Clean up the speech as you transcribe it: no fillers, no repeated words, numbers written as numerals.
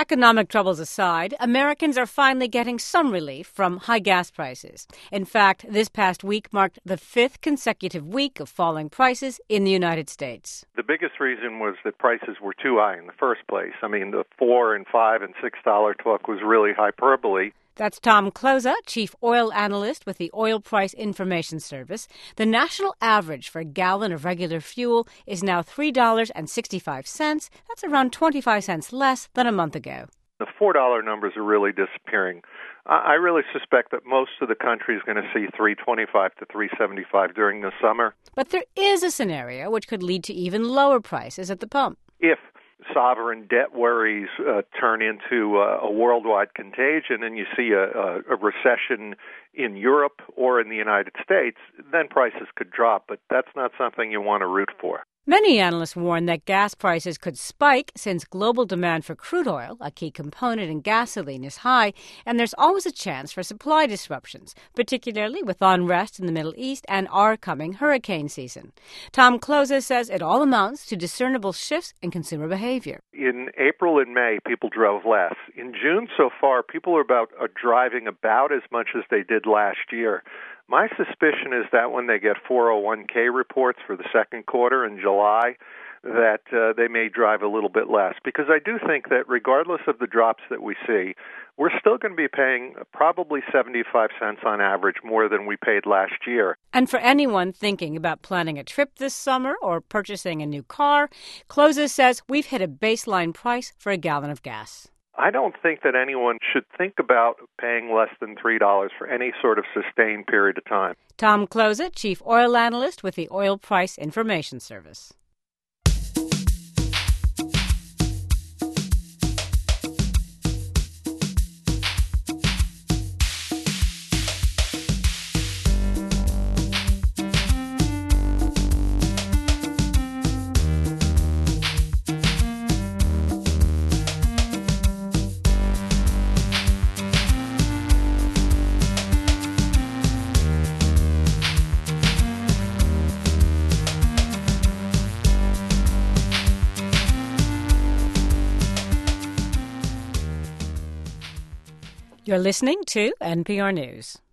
Economic troubles aside, Americans are finally getting some relief from high gas prices. In fact, this past week marked the fifth consecutive week of falling prices in the United States. The biggest reason was that prices were too high in the first place. I mean, the $4 and $5 and $6 talk was really hyperbole. That's Tom Kloza, chief oil analyst with the Oil Price Information Service. The national average for a gallon of regular fuel is now $3.65. That's around 25 cents less than a month ago. The $4 numbers are really disappearing. I really suspect that most of the country is going to see $3.25 to $3.75 during the summer. But there is a scenario which could lead to even lower prices at the pump. If sovereign debt worries turn into a worldwide contagion and you see a recession in Europe or in the United States, then prices could drop, but that's not something you want to root for. Many analysts warn that gas prices could spike since global demand for crude oil, a key component in gasoline, is high, and there's always a chance for supply disruptions, particularly with unrest in the Middle East and our coming hurricane season. Tom Kloza says it all amounts to discernible shifts in consumer behavior. In April and May, people drove less. In June so far, people are driving about as much as they did last year. My suspicion is that when they get 401k reports for the second quarter in July, that they may drive a little bit less. Because I do think that regardless of the drops that we see, we're still going to be paying probably 75 cents on average more than we paid last year. And for anyone thinking about planning a trip this summer or purchasing a new car, Kloza says we've hit a baseline price for a gallon of gas. I don't think that anyone should think about paying less than $3 for any sort of sustained period of time. Tom Kloza, chief oil analyst with the Oil Price Information Service. You're listening to NPR News.